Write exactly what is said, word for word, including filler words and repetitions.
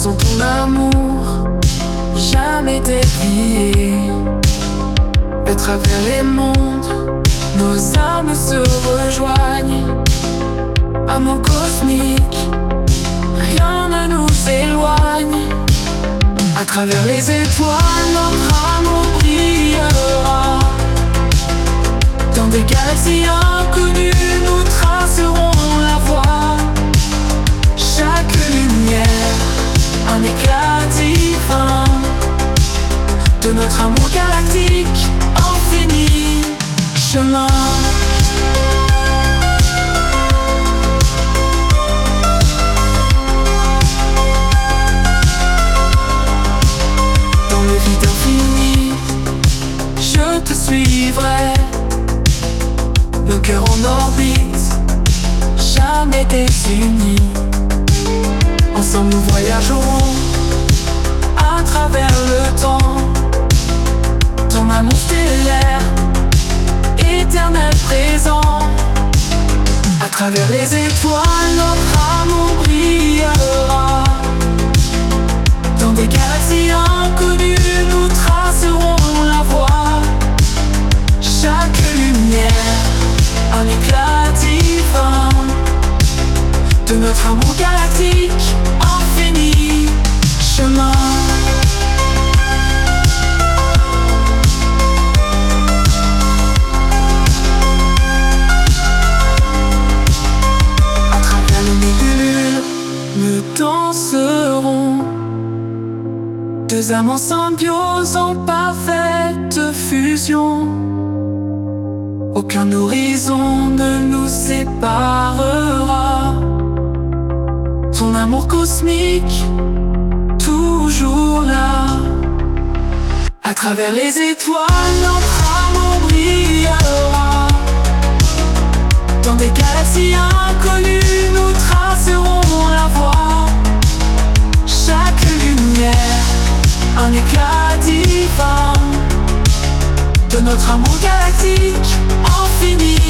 sens ton amour jamais dévié. À travers les mondes, nos âmes se rejoignent. Amour cosmique, rien ne nous éloigne. À travers les étoiles, notre amour brillera. Dans des galaxies inconnues, nous tracerons la voie. Chaque lumière, un éclat divin de notre amour galactique, infini chemin. Dans le vide infini, je te suivrai. Nos cœurs en orbite, jamais désunis. Ensemble nous voyagerons à travers le temps. Ton amour stellaire, éternel présent. À travers les étoiles, notre amour brillera. Dans des galaxies inconnues, nous tracerons la voie. Chaque lumière, un éclat divin de notre amour galactique, infini chemin. À travers les nébules, nous danserons. Deux âmes en symbiose, en parfaite fusion. Aucun horizon ne nous séparera. Ton amour cosmique, toujours là. À travers les étoiles, notre amour brillera. Dans des galaxies inconnues, nous tracerons la voie. Chaque lumière, un éclat divin de notre amour galactique, infini